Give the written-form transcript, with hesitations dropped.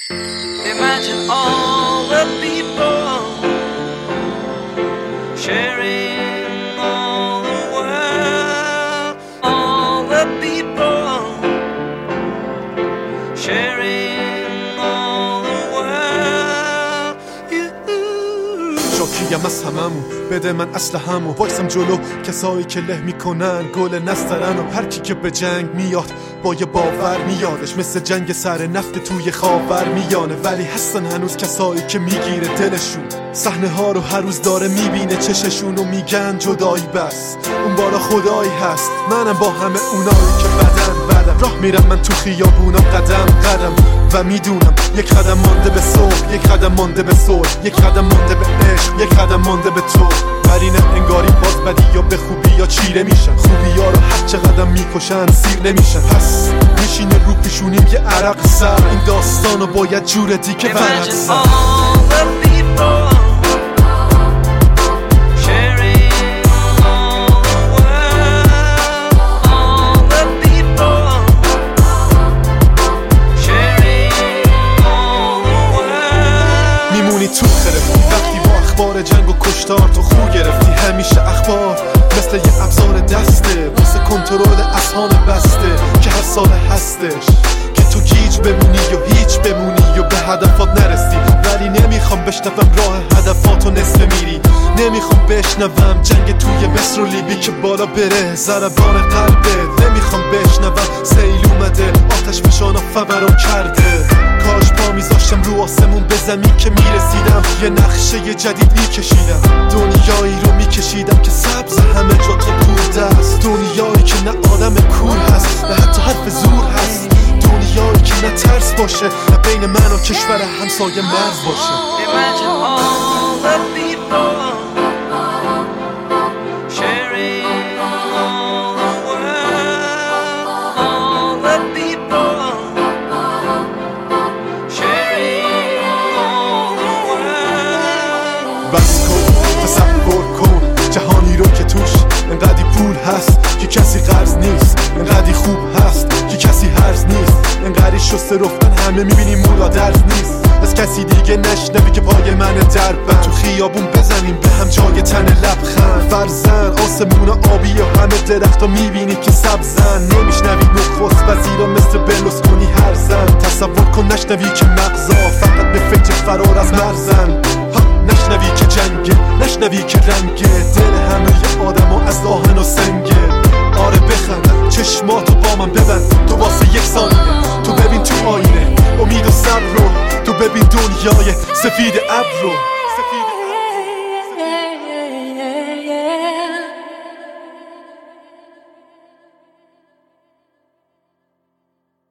Imagine all the people sharing all the world. All the people sharing all the world. شاکیم از هممون بده من اسلحه‌مو وایسم جلو کسایی که له میکنن گل نسترن و هر کی که به جنگ میاد با یه باور میادش مثل جنگ سر نفت توی خاور میانه ولی هستن هنوز کسایی که میگیره دلشون صحنه ها رو هر روز داره میبینه چششون و میگن جدایی بس اون بالا خدایی هست منم با همه اونایی که بدن راه میرم من تو خیابونم قدم و میدونم یک قدم مانده به صبح یک قدم مانده به صلح یک قدم مانده به عشق یک قدم مانده به تو ولی نه انگاری باز بدی یا به خوبی یا چیره میشن خوبی ها رو هر چه قدم میکشن سیر نمیشن پس میشینه رو پیشونیم یه عرق سر این داستانو باید جور دیگه ورق سر تو خرفتی وقتی با اخبار جنگ و کشتار تو خو گرفتی همیشه اخبار مثل یه ابزار دسته واسه کنترل اذهان بسته که هر سال هستش که تو گیج بمونی یا هیچ بمونی و به هدفات نرسی ولی نمیخوام بشنوم راه هدفاتو نصف میری نمیخوام بشنوم جنگ توی مصر و لیبی که بالا بره ضربان قلبه نمیخوام بشنوم سیل اومده آتش فشانا فوران کرده کاش پا میذاشتم رو آسمون به زمین که میرسیدم یه نقشه جدید میکشیدم دنیایی رو میکشیدم که سبز همه جا تا دور دست دنیایی که نه آدم کور هست نه حتی حرف زور هست دنیایی که نه ترس باشه نه بین من و کشور همسایه مرز باشه Imagine all the people sharing all the world. All the people sharing all the world. بس کن تصور کن جهانی رو که توش انقدی پول هست که کسی قرض نیست انقدی خوب هست که کسی هرز نیست انقدی شسته رفتن همه میبینی مولا درز نیست از کسی دیگه نشنوی که پای من دربن تو خیابون بزنیم به هم جای تن لبخند فرزن آسمون آبی و همه درخت میبینی که سبزن نمیشنوی نخست وزیرا مثل برلوسکونی هرزن تصور کن نشنوی که مغزا فقط به فکر فرار از مرزن نشنوی که جنگه نشنوی که رنگه دل همه آدم و از آهن و سنگه آره بخند چشماتو با من ببند تو واسه یک ثانیه تو ببین تو آینه امید و صبر رو تو ببین دنیای سفید ابر رو